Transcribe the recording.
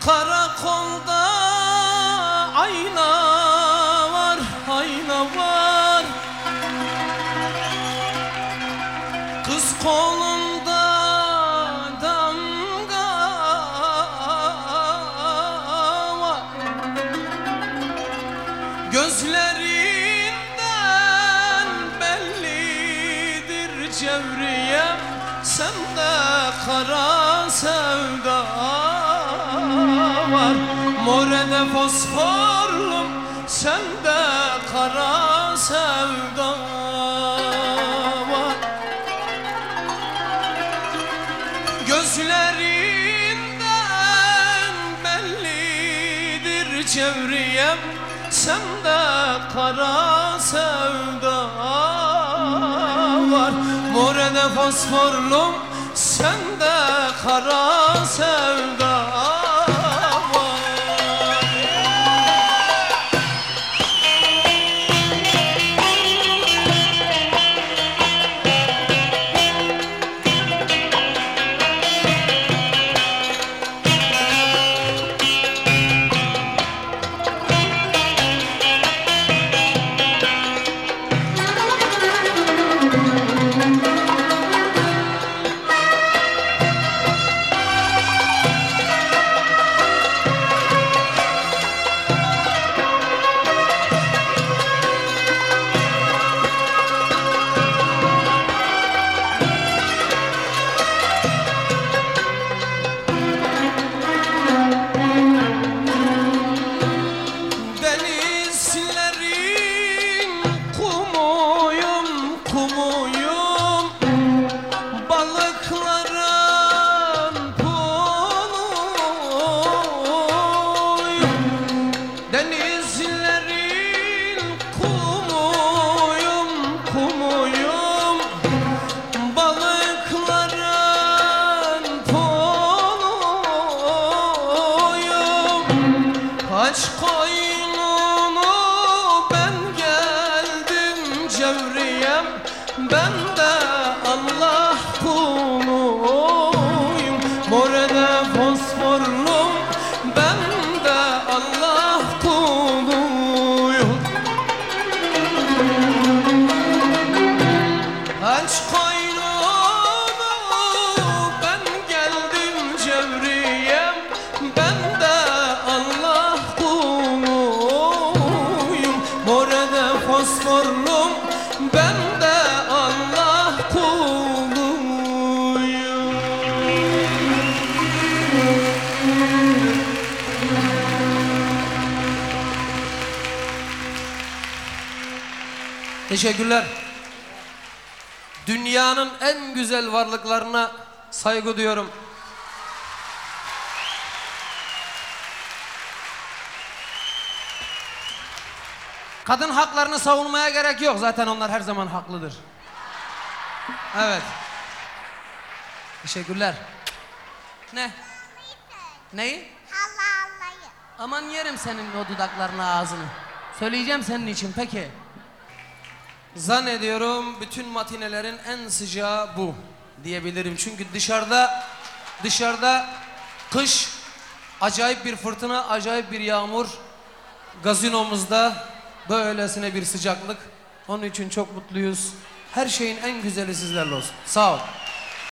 Karakolda ayna var, ayna var. Kız kolunda damga var. Gözlerinden bellidir Cevriye, sende kara sevda var. Morede fosforlum, sende kara sevda var. Gözlerinden bellidir Cevriyem, sende kara sevda var. Morede fosforlum, sende kara sevda var. Aç koynunu, ben geldim Cevriyem, ben de Allah kuluyum. Morede fosforlum, ben de Allah kuluyum. Aç koynunu, ben geldim Cevriyem, ben de Allah Morede fosforlum, ben de Allah kuluyum. Teşekkürler. Dünyanın en güzel varlıklarına saygı duyuyorum. Kadın haklarını savunmaya gerek yok. Zaten onlar her zaman haklıdır. Evet. Teşekkürler. Ne? Neyi? Allah'ı. Aman yerim senin o dudaklarını, ağzını. Söyleyeceğim senin için peki. Zannediyorum bütün matinelerin en sıcağı bu diyebilirim. Çünkü dışarıda kış, acayip bir fırtına, acayip bir yağmur. Gazinomuzda böylesine bir sıcaklık. Onun için çok mutluyuz. Her şeyin en güzeli sizlerle olsun. Sağ ol.